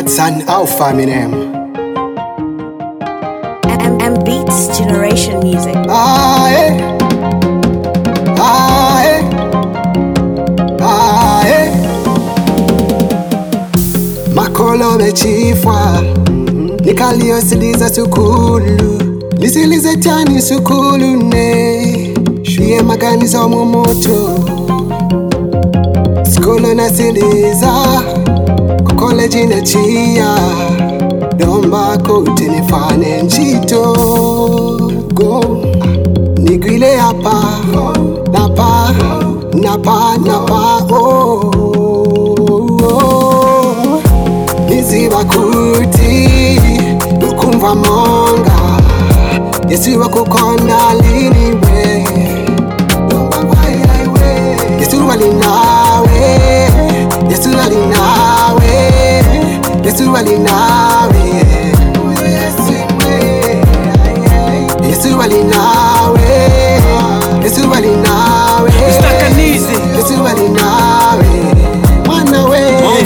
Godson Alpha Minem. M Beats Generation Music. Makolo mechifwa nikaliosiliza sukulu nisilize tani sukulu ne shwie maganizo mumoto skolo nasiliza kukoleji na chia domba kote nifane nchito go nigwile hapa napa niziba kuti ukumva monga Yesu wakukonda liniwe Yesu walinawe Yesu walinawe Yesu walinawe Yesu walinawe Yesu walinawe Yesu walinawe mwanawe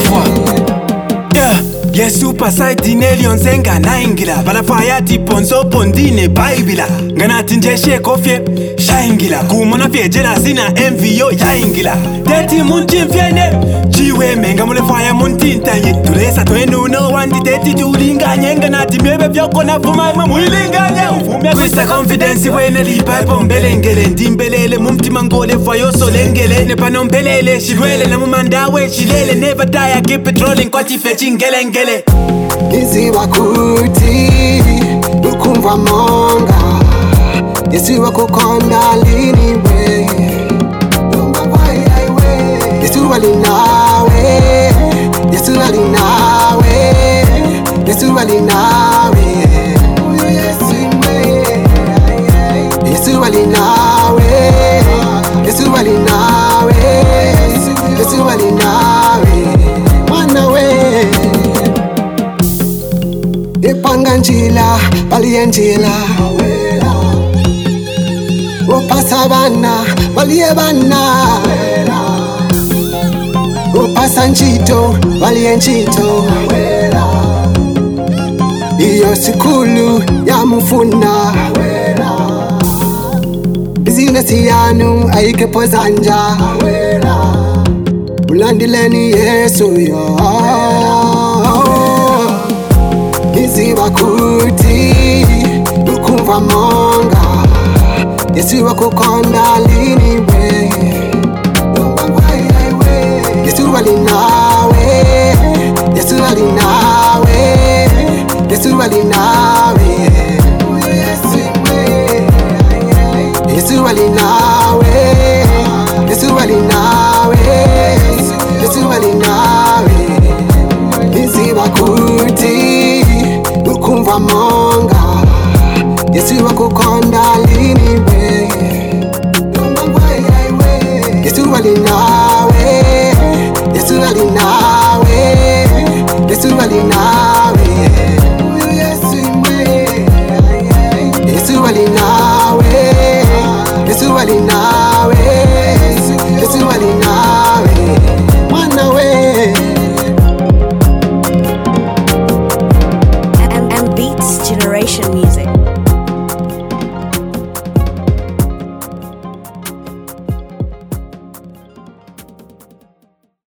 Yesu pasai nelion zenga naingila balafaya tiponzo pondine baibila nganati njeshe kofye shaingila kumona fyejela sina envyo yaingila deti munchimfyene chiwe menga mulefaya muntintanye tulesa twenuno wandi deti tulinganye nganati myebe vyoko nafuma imwe muilinganya ufumya kwisa confidence wene lipapo mbelengele ndimbelele mumtima ngole fayo solengele nepanombelele shilwele na mumandawe shilele never die I keep patrolling kwa tifechi ngelengele niziba kuti ukumva monga Yesu wakukonda liniwe Yesu walinawe Yesu walinawe Yesu walinawe Yesu walinawe Yesu walinawe Yesu walinawe mwanawe Ipanga njila, balie njila Upasa bana, balie bana Upasa nchito, balie nchito Iyo sikulu ya mufuna Bizinesi yanu aike pozanja Ulandileni Yesu yo niziba kuti ukumva monga Yesu wakukonda liniwe